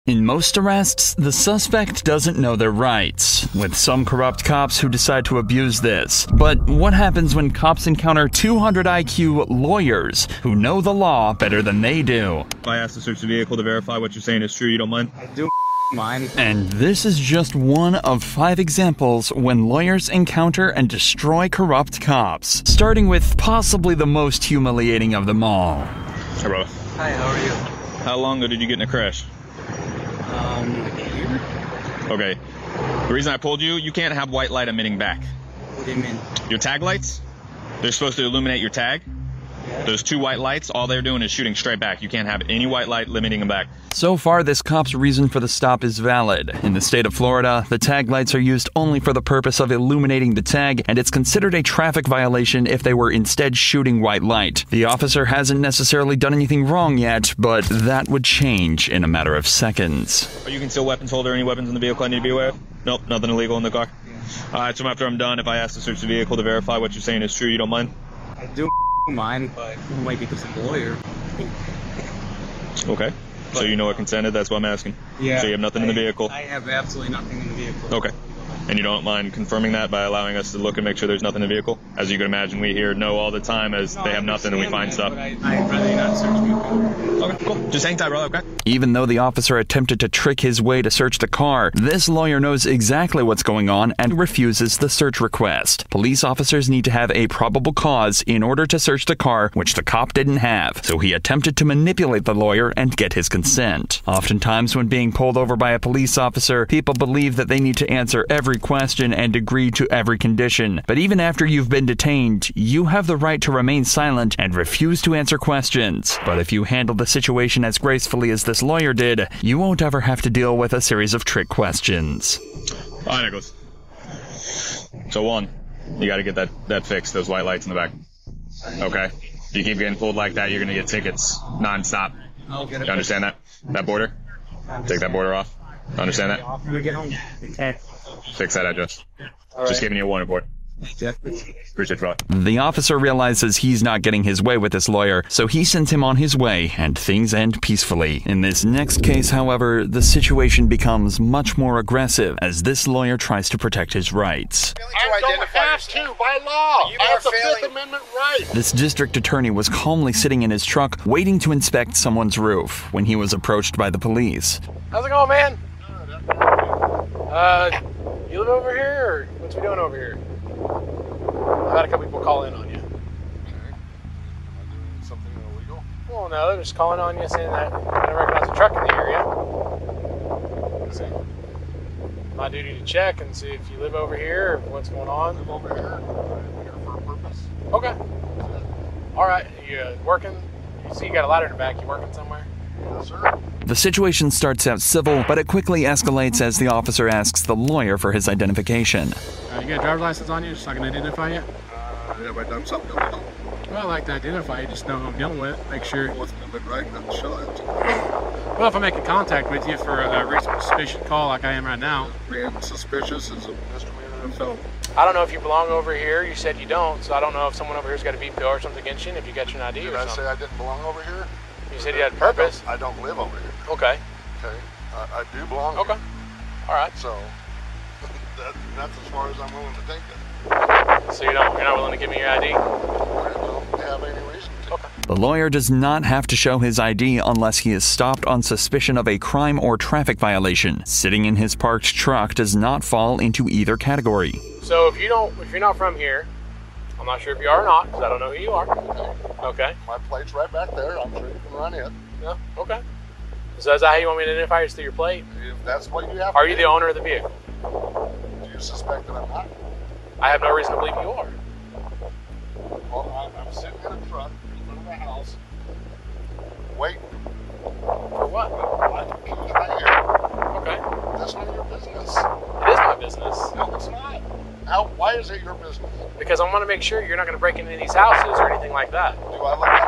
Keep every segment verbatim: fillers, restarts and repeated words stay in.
In most arrests, the suspect doesn't know their rights, with some corrupt cops who decide to abuse this. But what happens when cops encounter two hundred I Q lawyers who know the law better than they do? If I ask to search the vehicle to verify what you're saying is true, you don't mind? I do mind. And this is just one of five examples when lawyers encounter and destroy corrupt cops, starting with possibly the most humiliating of them all. Hey, brother. Hi, how are you? How long ago did you get in a crash? Um, like a year? Okay. The reason I pulled you, you can't have white light emitting back. What do you mean? Your tag lights, they're supposed to illuminate your tag. Yeah. Those two white lights, all they're doing is shooting straight back. You can't have any white light limiting them back. So far, this cop's reason for the stop is valid. In the state of Florida, the tag lights are used only for the purpose of illuminating the tag, and it's considered a traffic violation if they were instead shooting white light. The officer hasn't necessarily done anything wrong yet, but that would change in a matter of seconds. Are you concealed weapons holder? Any weapons in the vehicle I need to be aware of? Nope, nothing illegal in the car. Yeah. All right, so after I'm done, if I ask to search the vehicle to verify what you're saying is true, you don't mind? I do mind, but it might be because I'm a lawyer. Okay. So you know what consented? That's what I'm asking. Yeah. So you have nothing I, in the vehicle? I have absolutely nothing in the vehicle. Okay. And you don't mind confirming that by allowing us to look and make sure there's nothing in the vehicle? As you can imagine, we hear no all the time as No, they have nothing and we find that, stuff. But I, I'd rather not search vehicle. Okay, cool. Just hang tight, brother, okay? Even though the officer attempted to trick his way to search the car, this lawyer knows exactly what's going on and refuses the search request. Police officers need to have a probable cause in order to search the car, which the cop didn't have, so he attempted to manipulate the lawyer and get his consent. Oftentimes, when being pulled over by a police officer, people believe that they need to answer every question and agree to every condition. But even after you've been detained, you have the right to remain silent and refuse to answer questions. But if you handle the situation as gracefully as this lawyer did, you won't ever have to deal with a series of trick questions. All right, Nicholas. So one, you got to get that, that fixed, those white lights in the back. Okay? If you keep getting pulled like that, you're going to get tickets nonstop. I'll get it. You understand that? That border? Take that border off. Understand that? When we get home. Okay. Fix that address. All Just right. giving you a warning board. Yeah. Appreciate it, brother. The officer realizes he's not getting his way with this lawyer, so he sends him on his way, and things end peacefully. In this next case, however, the situation becomes much more aggressive as this lawyer tries to protect his rights. I don't have to by law. You I are have the failing. Fifth Amendment right. This district attorney was calmly sitting in his truck, waiting to inspect someone's roof, when he was approached by the police. How's it going, man? Uh, you live over here, or what's we doing over here? I've had a couple people call in on you. Something illegal? Well, no, they're just calling on you saying that I don't recognize a truck in the area. So, my duty to check and see if you live over here or what's going on. Live over here. I'm here for a purpose. Okay. All right. You uh, working? You see you got a ladder in the back. You working somewhere? Yes, sir. The situation starts out civil, but it quickly escalates as the officer asks the lawyer for his identification. Uh, you got a driver's license on you so I can identify you? Uh, have I done something illegal? Well, I like to identify you, just know who I'm dealing with. Make sure. What's the bit right? Then show it. Well, if I make a contact with you for a, a reasonable suspicion call like I am right now. Being suspicious is a misdemeanor and felony. I don't know if you belong over here. You said you don't, so I don't know if someone over here's got a V P O or something against you and if you got your I D Did or I something. say I didn't belong over here? You said you had purpose. I don't, I don't live over here. Okay. Okay. I, I do belong Okay. here. All right. So that, that's as far as I'm willing to take it. So you don't, you're not willing to give me your I D? I don't have any reason to. Okay. The lawyer does not have to show his I D unless he is stopped on suspicion of a crime or traffic violation. Sitting in his parked truck does not fall into either category. So if you don't, if you're not from here, I'm not sure if you are or not, because I don't know who you are. Okay. Okay. My plate's right back there. I'm sure you can run it. Yeah. Okay. So is that how you want me to identify you? Through your plate? If that's what you have Are to you do. the owner of the vehicle? Do you suspect that I'm not? I have no reason to believe you are. Well, I, I'm sitting in a truck in front of the house, waiting. For what? I can keys right here. Okay. That's none of your business. It is my business. No, it's not. How? Why is it your business? Because I want to make sure you're not going to break into these houses or anything like that. Do I look like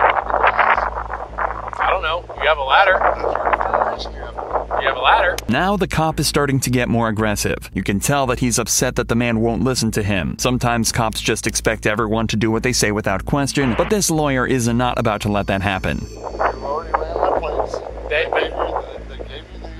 a I don't know. You have a ladder. That's your determination. You have. You have a ladder. Now the cop is starting to get more aggressive. You can tell that he's upset that the man won't listen to him. Sometimes cops just expect everyone to do what they say without question, but this lawyer is not about to let that happen. You already ran my plates. They, They gave you, they, they gave you the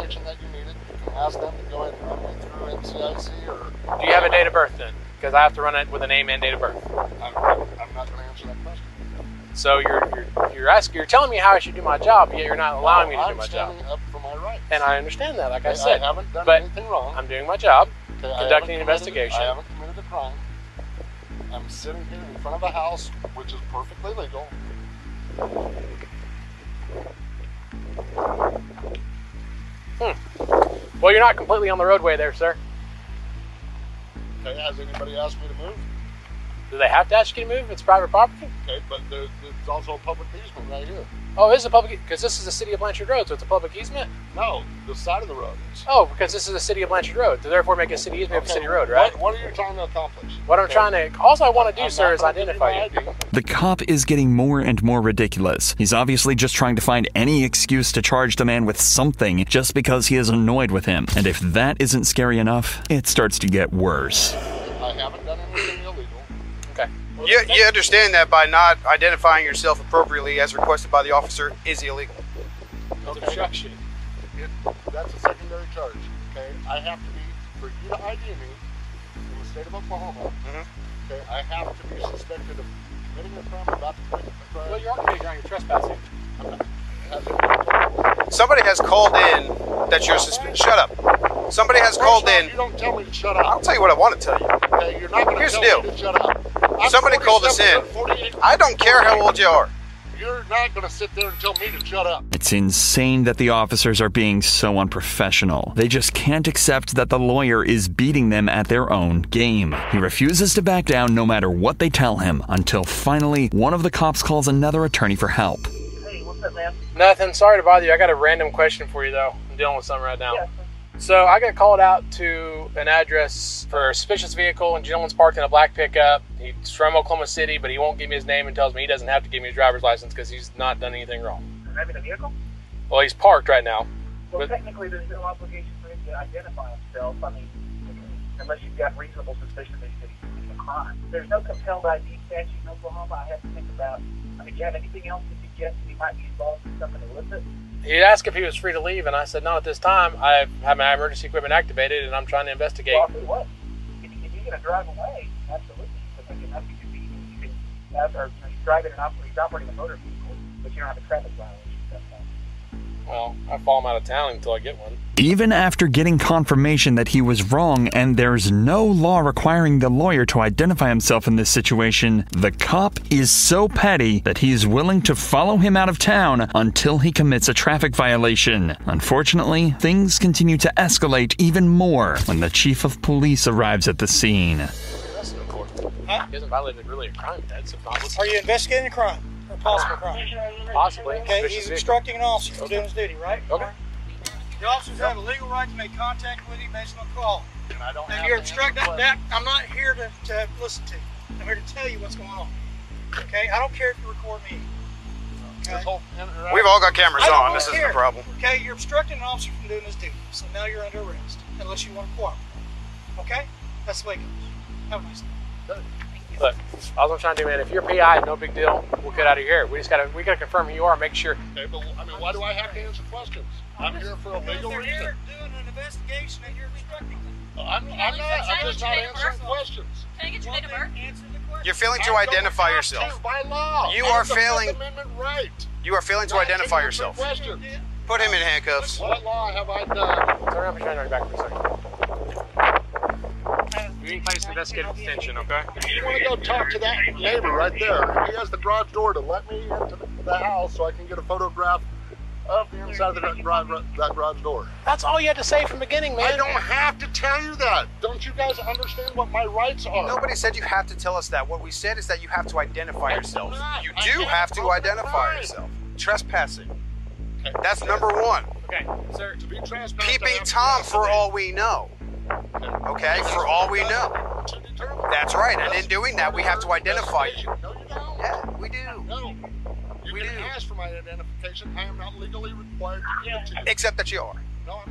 information that you needed. You can ask them to go ahead and run me through N C I C or... Do you have a date of birth then? Because I have to run it with a name and date of birth. I'm, I'm not going to answer that question. So you're you're you're asking, you're telling me how I should do my job, yet you're not allowing me to I'm do my job. standing up for my rights. And I understand that, like Okay, I said. I haven't done but anything wrong. I'm doing my job, Okay, I conducting haven't an committed- investigation. I haven't committed a crime. I'm sitting here in front of a house, which is perfectly legal. Hmm. Well, you're not completely on the roadway there, sir. Okay, has anybody asked me to move? Do they have to ask you to move? It's private property? Okay, but there, there's also a public easement right here. Oh, it is a public, because this is the city of Blanchard Road, so it's a public easement? No, the side of the road is. Oh, because this is the city of Blanchard Road, so therefore make a city easement of a Okay, city road, right? What, what are you trying to accomplish? What I'm Okay, trying to, all I want to do, I'm sir, not is gonna give identify my you. I D. The cop is getting more and more ridiculous. He's obviously just trying to find any excuse to charge the man with something just because he is annoyed with him. And if that isn't scary enough, it starts to get worse. I haven't done anything illegal. Okay. You, you understand that by not identifying yourself appropriately as requested by the officer is illegal. It's obstruction. It, that's a secondary charge. Okay, I have to be, for you to I D me in the state of Oklahoma, Mhm. okay, I have to be suspected of committing a crime, about to commit a crime. Well, you are committing you're trespassing. Has it- Somebody has called in that you're suspicious. Shut up. Somebody has First called off, in. You don't tell me to shut I'll up. tell you what I want to tell you. Okay, you're not going to Here's tell the deal. me to shut up. I'm Somebody called us in. forty-seven, forty-eight, I don't care how old you are. You're not going to sit there and tell me to shut up. It's insane that the officers are being so unprofessional. They just can't accept that the lawyer is beating them at their own game. He refuses to back down no matter what they tell him, until finally one of the cops calls another attorney for help. Hey, what's up, man? Nothing. Sorry to bother you. I got a random question for you, though. I'm dealing with something right now. Yeah. So I got called out to an address for a suspicious vehicle, and gentleman's parked in a black pickup. He's from Oklahoma City, but he won't give me his name and tells me he doesn't have to give me his driver's license because he's not done anything wrong. Driving a vehicle? Well, he's parked right now. Well, But- technically, there's no obligation for him to identify himself. I mean, unless you've got reasonable suspicion that he's committing a crime. There's no compelled I D statute in Oklahoma. I have to think about. I mean, do you have anything else to suggest that he might be involved in something illicit? He asked if he was free to leave, and I said, not at this time. I have my emergency equipment activated, and I'm trying to investigate. Well, I'll tell you what. If, if you're going to drive away, absolutely. But like enough you can be, you can have, or you know, he's driving an oper- he's operating a motor vehicle, but you don't have a traffic violation. That's fine. Well, I follow him out of town until I get one. Even after getting confirmation that he was wrong and there's no law requiring the lawyer to identify himself in this situation, the cop is so petty that he's willing to follow him out of town until he commits a traffic violation. Unfortunately, things continue to escalate even more when the chief of police arrives at the scene. Arrested him for. Huh? He hasn't violated really a crime yet, so not Are you investigating a crime or possible crime? possibly. Okay, Suspicious he's vehicle. obstructing an officer from doing his duty, right? Okay. The officers have a legal right to make contact with you based on call. And I don't Now, have if you're to answer obstructing the that, I'm not here to, to listen to you. I'm here to tell you what's going on. Okay? I don't care if you record me. This Okay? whole interaction- We've all got cameras I don't on. This isn't care. a problem. Okay? You're obstructing an officer from doing his duty. So now you're under arrest. Unless you want to cooperate. Okay? That's the way it goes. Have a nice day. Look, all I'm trying to do, man, if you're P I, no big deal. We'll get out of here. We just gotta, we gotta confirm who you are. Make sure. Okay, but I mean, why do I have to answer questions? I'm here for a Because legal they're reason. here doing an investigation and you're obstructing them. I'm, I'm not. I'm just not answering questions. Can I get your date of birth? Answer the question. You're failing to I don't identify have yourself. to by law. You I are have the failing- Fifth Amendment right. You are failing to Not identify to answer yourself. Questions. Put him in handcuffs. What law have I done? Turn around, try and back for a second. You need place investigative detention, okay? You want to go talk to that neighbor right there? He has the garage door to let me into the, the house so I can get a photograph of the inside of the garage, that garage door. That's all you had to say from the beginning, man. I don't have to tell you that. Don't you guys understand what my rights are? Nobody said you have to tell us that. What we said is that you have to identify I do yourself. not. You I do can't have to open a identify crime. yourself. Trespassing. Okay. That's number one. Okay, sir. To be transparent, I Peeping have to Tom ask for the- all we know. Okay, for all we know. To determine- That's right, and in doing that, we have to identify you. No, you don't. Yeah, we do. No. You We can do. ask for my identification. I am not legally required to give it to you. Except that you are. No, I'm not.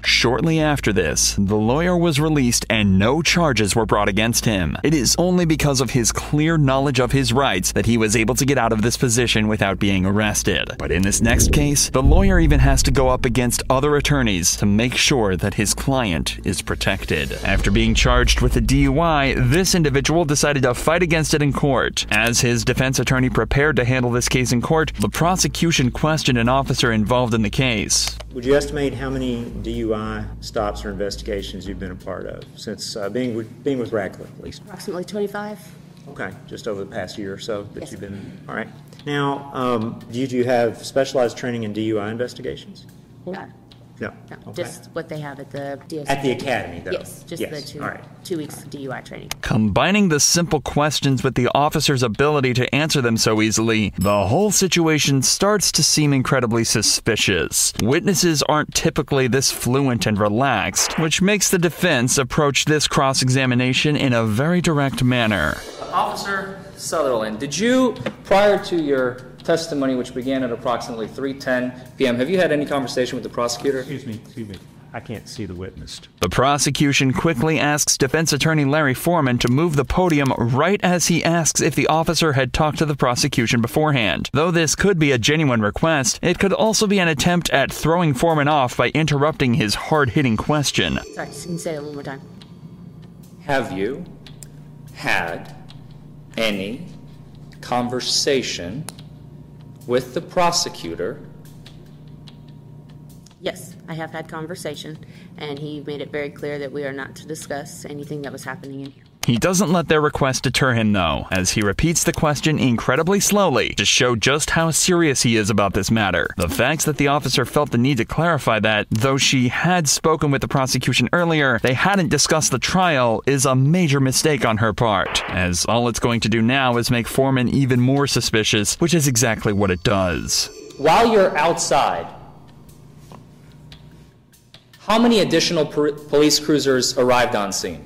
Shortly after this, the lawyer was released and no charges were brought against him. It is only because of his clear knowledge of his rights that he was able to get out of this position without being arrested. But in this next case, the lawyer even has to go up against other attorneys to make sure that his client is protected. After being charged with a D U I, this individual decided to fight against it in court. As his defense attorney prepared to handle this case in court, the prosecution questioned an officer involved in the case. Would you estimate how many D U I stops or investigations you've been a part of since uh, being with, being with Radcliffe, at least? Approximately twenty-five. Okay, just over the past year or so that Yes. you've been. All right. Now, um, did you have specialized training in D U I investigations? No, No. no, Okay. just what they have at the D O C. At the academy, though. Yes, just Yes. the two, All right. two weeks of D U I training. Combining the simple questions with the officer's ability to answer them so easily, the whole situation starts to seem incredibly suspicious. Witnesses aren't typically this fluent and relaxed, which makes the defense approach this cross-examination in a very direct manner. Officer Sutherland, did you, prior to your testimony, which began at approximately three ten p.m., have you had any conversation with the prosecutor? Excuse me, excuse me. I can't see the witness. The prosecution quickly asks defense attorney Larry Foreman to move the podium right as he asks if the officer had talked to the prosecution beforehand. Though this could be a genuine request, it could also be an attempt at throwing Foreman off by interrupting his hard-hitting question. Sorry, can you say that one more time? Have you had any conversation with the prosecutor? Yes, I have had conversation, and he made it very clear that we are not to discuss anything that was happening in here. He doesn't let their request deter him, though, as he repeats the question incredibly slowly to show just how serious he is about this matter. The fact that the officer felt the need to clarify that, though she had spoken with the prosecution earlier, they hadn't discussed the trial is a major mistake on her part, as all it's going to do now is make Foreman even more suspicious, which is exactly what it does. While you're outside, how many additional per- police cruisers arrived on scene?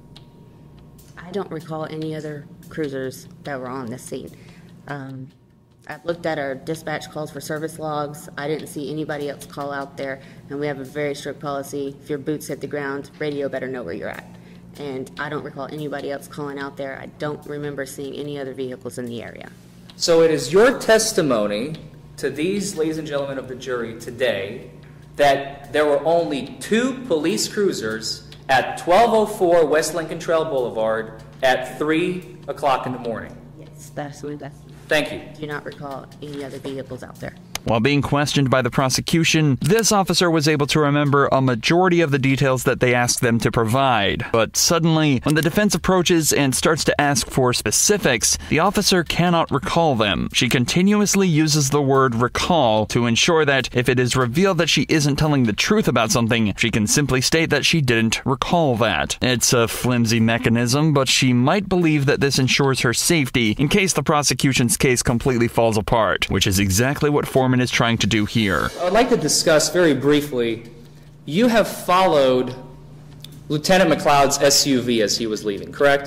I don't recall any other cruisers that were on this scene. Um, I've looked at our dispatch calls for service logs. I didn't see anybody else call out there, and we have a very strict policy. If your boots hit the ground, radio better know where you're at. And I don't recall anybody else calling out there. I don't remember seeing any other vehicles in the area. So it is your testimony to these, ladies and gentlemen of the jury, today, that there were only two police cruisers at twelve oh four West Lincoln Trail Boulevard at three o'clock in the morning. Yes, that's what that's. Thank you. Do not recall any other vehicles out there. While being questioned by the prosecution, this officer was able to remember a majority of the details that they asked them to provide. But suddenly, when the defense approaches and starts to ask for specifics, the officer cannot recall them. She continuously uses the word recall to ensure that if it is revealed that she isn't telling the truth about something, she can simply state that she didn't recall that. It's a flimsy mechanism, but she might believe that this ensures her safety in case the prosecution's case completely falls apart, which is exactly what Foreman is trying to do here. I would like to discuss very briefly, you have followed Lieutenant McLeod's S U V as he was leaving, correct?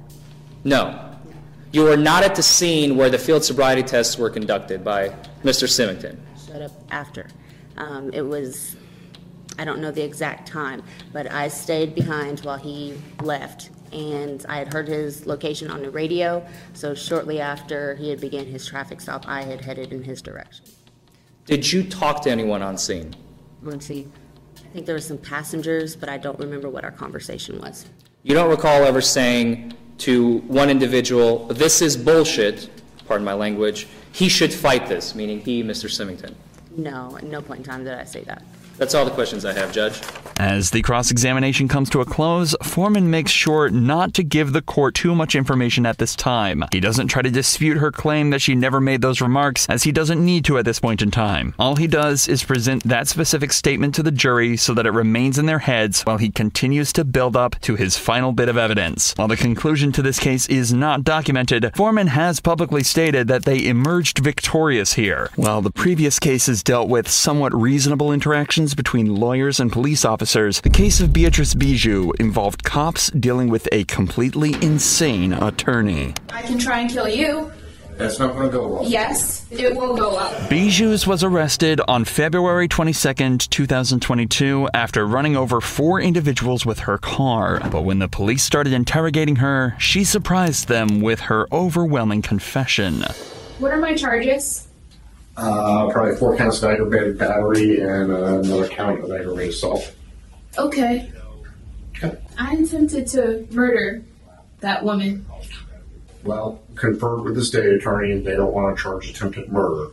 No. You were not at the scene where the field sobriety tests were conducted by Mister Symington. Shut up after. Um, it was, I don't know the exact time, but I stayed behind while he left. And I had heard his location on the radio, so shortly after he had began his traffic stop, I had headed in his direction. Did you talk to anyone on scene? Let's see. I think there were some passengers, but I don't remember what our conversation was. You don't recall ever saying to one individual, this is bullshit, pardon my language, he should fight this, meaning he, Mister Symington? No, at no point in time did I say that. That's all the questions I have, Judge. As the cross-examination comes to a close, Foreman makes sure not to give the court too much information at this time. He doesn't try to dispute her claim that she never made those remarks, as he doesn't need to at this point in time. All he does is present that specific statement to the jury so that it remains in their heads while he continues to build up to his final bit of evidence. While the conclusion to this case is not documented, Foreman has publicly stated that they emerged victorious here. While the previous cases dealt with somewhat reasonable interactions between lawyers and police officers, the case of Beatrice Bijou involved cops dealing with a completely insane attorney. I can try and kill you. That's not going to go well. Yes, it will go up. Bijous was arrested on February twenty-second, two thousand twenty-two after running over four individuals with her car. But when the police started interrogating her, she surprised them with her overwhelming confession. What are my charges? Uh, probably four counts of aggravated battery and uh, another count of aggravated assault. Okay. Okay. I attempted to murder that woman. Well, conferred with the state attorney, and they don't want to charge attempted murder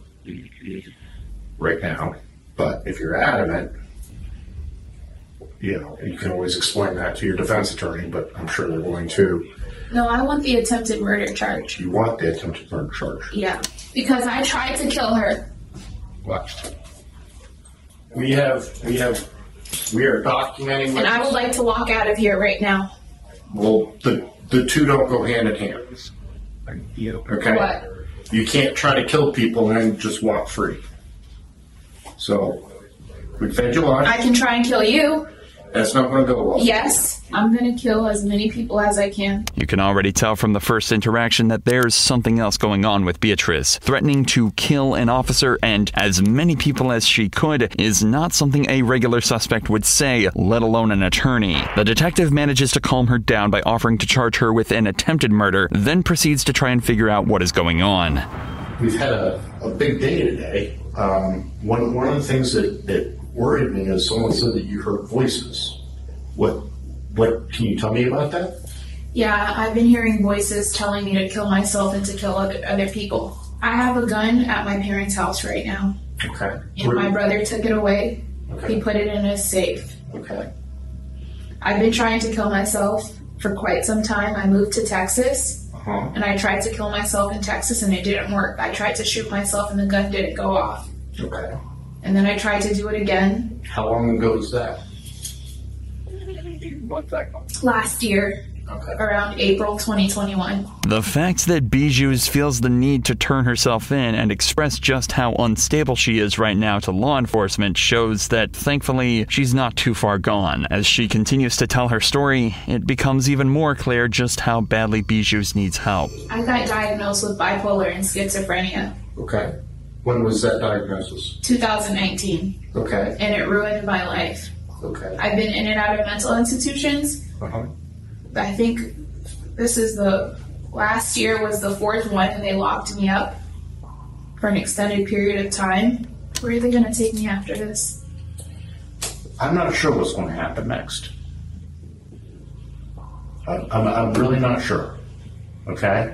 right now. But if you're adamant, you know, you can always explain that to your defense attorney, but I'm sure they're going to. No, I want the attempted murder charge. You want the attempted murder charge? Yeah, because I tried to kill her. What? We have, we have, we are documenting. And I would like to walk out of here right now. Well, the the two don't go hand in hand. Okay? What? You can't try to kill people and then just walk free. So, we fed you lunch. I can try and kill you. That's not going to go well. Yes, I'm going to kill as many people as I can. You can already tell from the first interaction that there's something else going on with Beatrice. Threatening to kill an officer and as many people as she could is not something a regular suspect would say, let alone an attorney. The detective manages to calm her down by offering to charge her with an attempted murder, then proceeds to try and figure out what is going on. We've had a, a big day today. Um, one, one of the things that, that worried me is someone said that you heard voices. What, what, can you tell me about that? Yeah, I've been hearing voices telling me to kill myself and to kill other, other people. I have a gun at my parents' house right now. Okay. And Where- my brother took it away. Okay. He put it in his safe. Okay. I've been trying to kill myself for quite some time. I moved to Texas. Uh-huh. And I tried to kill myself in Texas and it didn't work. I tried to shoot myself and the gun didn't go off. Okay. And then I tried to do it again How long ago was that? last year, Okay. around April twenty twenty-one. The fact that Bijous feels the need to turn herself in and express just how unstable she is right now to law enforcement shows that, thankfully, she's not too far gone. As she continues to tell her story, it becomes even more clear just how badly Bijous needs help. I got diagnosed with bipolar and schizophrenia Okay. When was that diagnosis? two thousand nineteen, Okay. and it ruined my life. Okay. I've been in and out of mental institutions. Uh-huh. I think this is the last year was the fourth one, and they locked me up for an extended period of time. Where are they going to take me after this? I'm not sure what's going to happen next. I'm, I'm, I'm really not sure. Okay?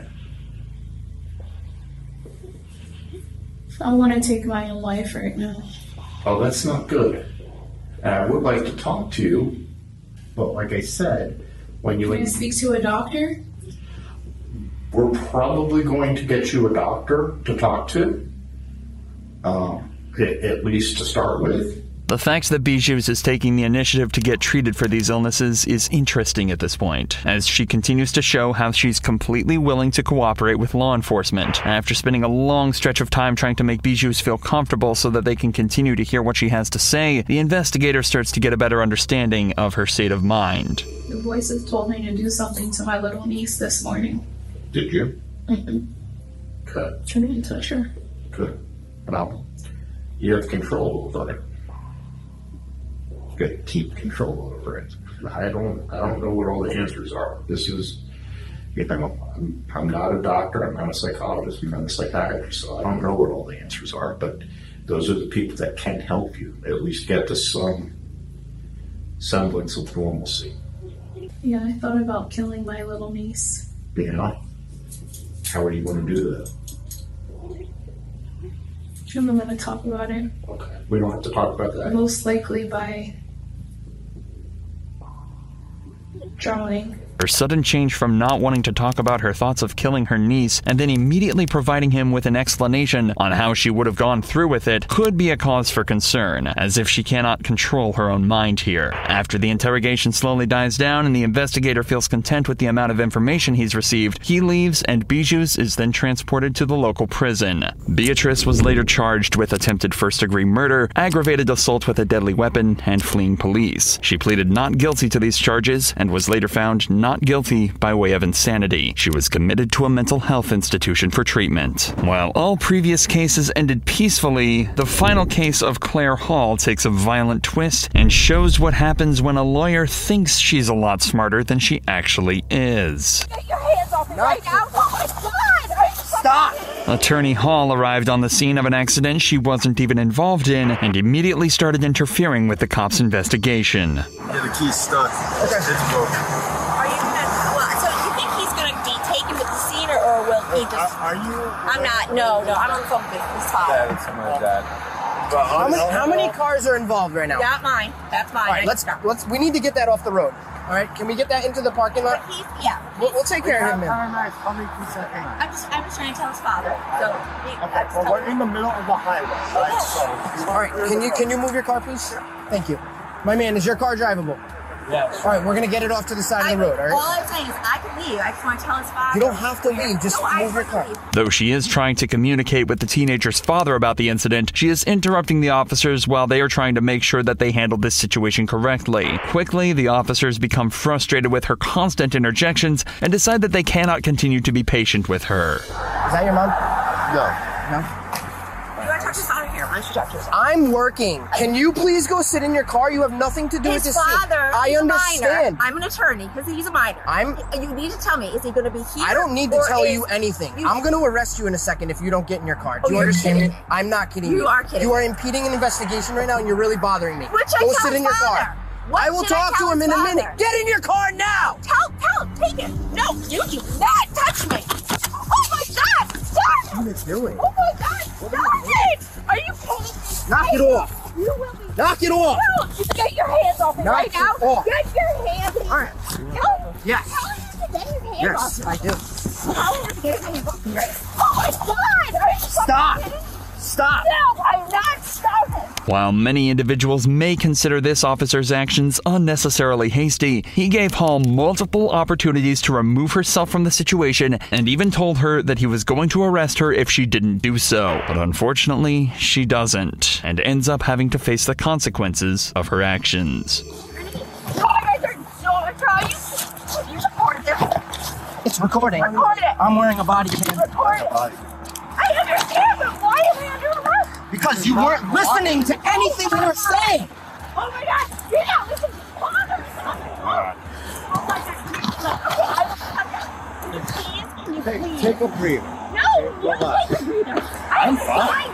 I want to take my own life right now. Oh, that's not good. And I would like to talk to you, but like I said, when you... Can I speak to a doctor? We're probably going to get you a doctor to talk to, um, at, at least to start with. The fact that Bijous is taking the initiative to get treated for these illnesses is interesting at this point, as she continues to show how she's completely willing to cooperate with law enforcement. After spending a long stretch of time trying to make Bijous feel comfortable so that they can continue to hear what she has to say, the investigator starts to get a better understanding of her state of mind. The voices told me to do something to my little niece this morning. Did you? Mm-mm. Good. I didn't touch her. Good. Well, you have control over it. You got to keep control over it. I don't. I don't know what all the answers are. This is. You know, I'm, I'm not a doctor. I'm not a psychologist. I'm not a psychiatrist. So I don't know what all the answers are. But those are the people that can help you. At least get to some semblance of normalcy. Yeah, I thought about killing my little niece. You know. How are you going to do that? I'm going to talk about it. Okay. We don't have to talk about that. Most likely by drowning. Her sudden change from not wanting to talk about her thoughts of killing her niece and then immediately providing him with an explanation on how she would have gone through with it could be a cause for concern, as if she cannot control her own mind here. After the interrogation slowly dies down and the investigator feels content with the amount of information he's received, he leaves and Bijous is then transported to the local prison. Beatrice was later charged with attempted first-degree murder, aggravated assault with a deadly weapon, and fleeing police. She pleaded not guilty to these charges and was later found not not guilty by way of insanity. She was committed to a mental health institution for treatment. While all previous cases ended peacefully, the final case of Claire Hall takes a violent twist and shows what happens when a lawyer thinks she's a lot smarter than she actually is. Get your hands off me right now! Oh my God! Stop! Attorney Hall arrived on the scene of an accident she wasn't even involved in and immediately started interfering with the cops' investigation. Yeah, the key's stuck. Okay. It's broken. Are you gonna, well, so you think he's gonna be taken with the scene, or, or will he just... Are, are you... I'm not, no, no, I'm on the phone with his father. Yeah, it's my dad. But how many, how many cars are involved right now? Not mine. That's mine. All right, let's, let's, we need to get that off the road. All right, can we get that into the parking lot? But he's, yeah. We'll, we'll take care of him, man. I'm just, I'm just trying to tell his father. So, he, Okay, well, we're in the middle of the highway, right? So, All right, can you can you move your car, please? Thank you. My man, is your car drivable? Yes. All right, we're going to get it off to the side I, of the road, all all right? I'm saying is I can leave. I just want to tell his father. You don't have to leave. Just No, I move your can car. leave. Though she is trying to communicate with the teenager's father about the incident, she is interrupting the officers while they are trying to make sure that they handle this situation correctly. Quickly, the officers become frustrated with her constant interjections and decide that they cannot continue to be patient with her. Is that your mom? no. No? You want to talk to his father here? Why don't you talk to his father? I'm working. Can you please go sit in your car? You have nothing to do with His this scene. father I is understand. a minor. I'm an attorney because he's a minor. I'm- You need to tell me, is he going to be here? I don't need to or tell is- you anything. You- I'm going to arrest you in a second if you don't get in your car. Do Oh, you you're understand kidding. me? I'm not kidding You you. are kidding. You are impeding an investigation right now, and you're really bothering me. Which I Go tell sit his in your father. car. What I will did I talk tell to him his in a father? minute. Get in your car now. Tell, tell, take it. No, you do not touch me. Oh my God, stop. What are you doing? Oh my God, stop it. Are you kidding me? Knock it off. You will be. Knock it off. No, you get your hands off me Knock right it now. off. Get your hands off. All right. No. Yes. Tell him to get your hands Yes, off I do. me. Tell him to get his hands off me right now. Oh my God. Are you Stop. kidding me? Stop. No, I'm not stopping. While many individuals may consider this officer's actions unnecessarily hasty, he gave Hall multiple opportunities to remove herself from the situation and even told her that he was going to arrest her if she didn't do so. But unfortunately, she doesn't, and ends up having to face the consequences of her actions. No, I don't know. You, you recorded this. It's recording. Record it. I'm wearing a body cam. Record it. I understand, but why am I under arrest? Because you weren't listening to anything we were saying. Oh my God! Get out! Listen to your father! Oh my God! Okay, I will come down. Please, can you please? Take a breather. No! You Relax. take a breather. I'm I'm fine.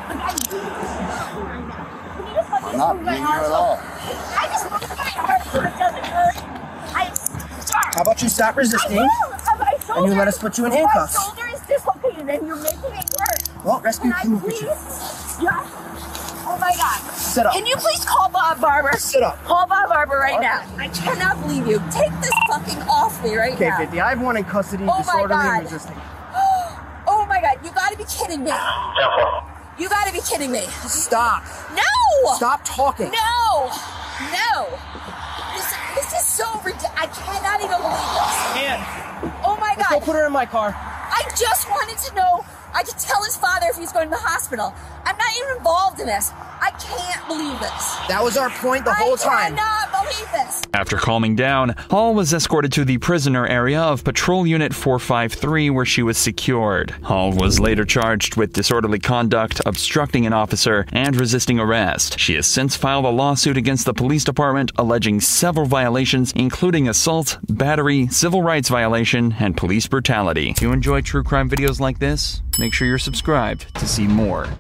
Can you just let me I'm not move my beating you arms? at all. I just want my arm so it doesn't hurt. I stop. How about you stop resisting? I will. My shoulder, And you let us put you in handcuffs. My shoulder is dislocated and you're making it worse. Well, rescue Can I can look at you. please? Yeah. Oh my God. Sit up. Can you please call Bob Barber? Sit up. Call Bob Barber right now. I cannot believe you. Take this fucking off me right Okay, now. fifty. I have one in custody, Oh my disorderly and God. resisting. Oh my God. You gotta be kidding me. You gotta be kidding me. Stop. No. Stop talking. No. No. This, this is so ridiculous. I cannot even believe this. Ann, Oh my let's go God. put her in my car. I just wanted to know. I could tell his father if he's going to the hospital. I'm not even involved in this. I can't believe this. That was our point the whole I time. cannot believe this. After calming down, Hall was escorted to the prisoner area of Patrol Unit four five three where she was secured. Hall was later charged with disorderly conduct, obstructing an officer, and resisting arrest. She has since filed a lawsuit against the police department alleging several violations, including assault, battery, civil rights violation, and police brutality. If you enjoy true crime videos like this, make sure you're subscribed to see more.